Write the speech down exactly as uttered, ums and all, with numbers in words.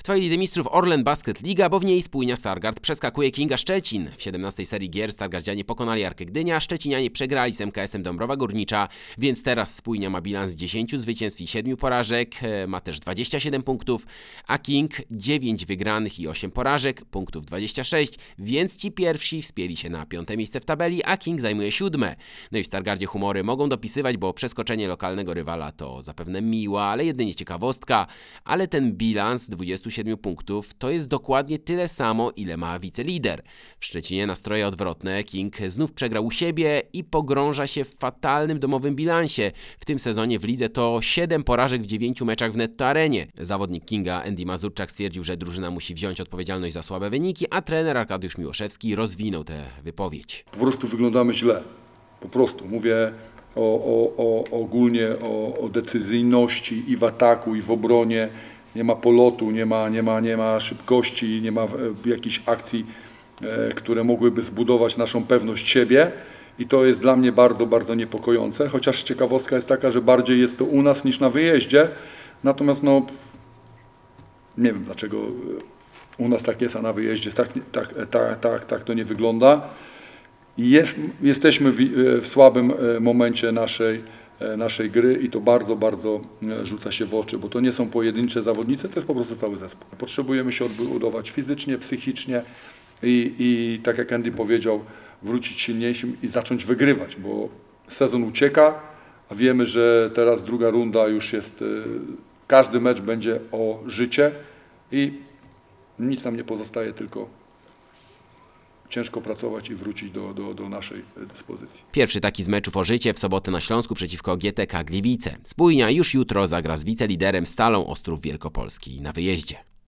W twojej Lidze Mistrzów Orlen Basket Liga, bo w niej spójnia Stargard przeskakuje Kinga Szczecin. W siedemnastej serii gier Stargardzianie pokonali Arkę Gdynia, Szczecinianie przegrali z M K S-em Dąbrowa Górnicza, więc teraz spójnia ma bilans dziesięciu zwycięstw i siedmiu porażek, ma też dwadzieścia siedem punktów, a King dziewięć wygranych i osiem porażek, punktów dwadzieścia sześć, więc ci pierwsi wspięli się na piąte miejsce w tabeli, a King zajmuje siódme. No i w Stargardzie humory mogą dopisywać, bo przeskoczenie lokalnego rywala to zapewne miła, ale jedynie ciekawostka, ale ten bilans dwudziestu siedmiu punktów to jest dokładnie tyle samo, ile ma wicelider. W Szczecinie nastroje odwrotne, King znów przegrał u siebie i pogrąża się w fatalnym domowym bilansie. W tym sezonie w lidze to siedem porażek w dziewięciu meczach w Netto Arenie. Zawodnik Kinga Andy Mazurczak stwierdził, że drużyna musi wziąć odpowiedzialność za słabe wyniki, a trener Arkadiusz Miłoszewski rozwinął tę wypowiedź. Po prostu wyglądamy źle. Po prostu. Mówię o, o, o, ogólnie o, o decyzyjności i w ataku, i w obronie. Nie ma polotu, nie ma, nie ma, nie ma szybkości, nie ma e, jakichś akcji, e, które mogłyby zbudować naszą pewność siebie. I to jest dla mnie bardzo, bardzo niepokojące. Chociaż ciekawostka jest taka, że bardziej jest to u nas niż na wyjeździe. Natomiast no, nie wiem dlaczego u nas tak jest, a na wyjeździe tak, tak, tak, tak, tak to nie wygląda. Jest, jesteśmy w, w słabym momencie naszej, naszej gry i to bardzo, bardzo rzuca się w oczy, bo to nie są pojedyncze zawodnicy, to jest po prostu cały zespół. Potrzebujemy się odbudować fizycznie, psychicznie i, i tak jak Andy powiedział, wrócić silniejszym i zacząć wygrywać, bo sezon ucieka, a wiemy, że teraz druga runda już jest, każdy mecz będzie o życie i nic nam nie pozostaje, tylko ciężko pracować i wrócić do, do, do naszej dyspozycji. Pierwszy taki z meczów o życie w sobotę na Śląsku przeciwko G T K Gliwice. Spójnia już jutro zagra z wiceliderem Stalą Ostrów Wielkopolski na wyjeździe.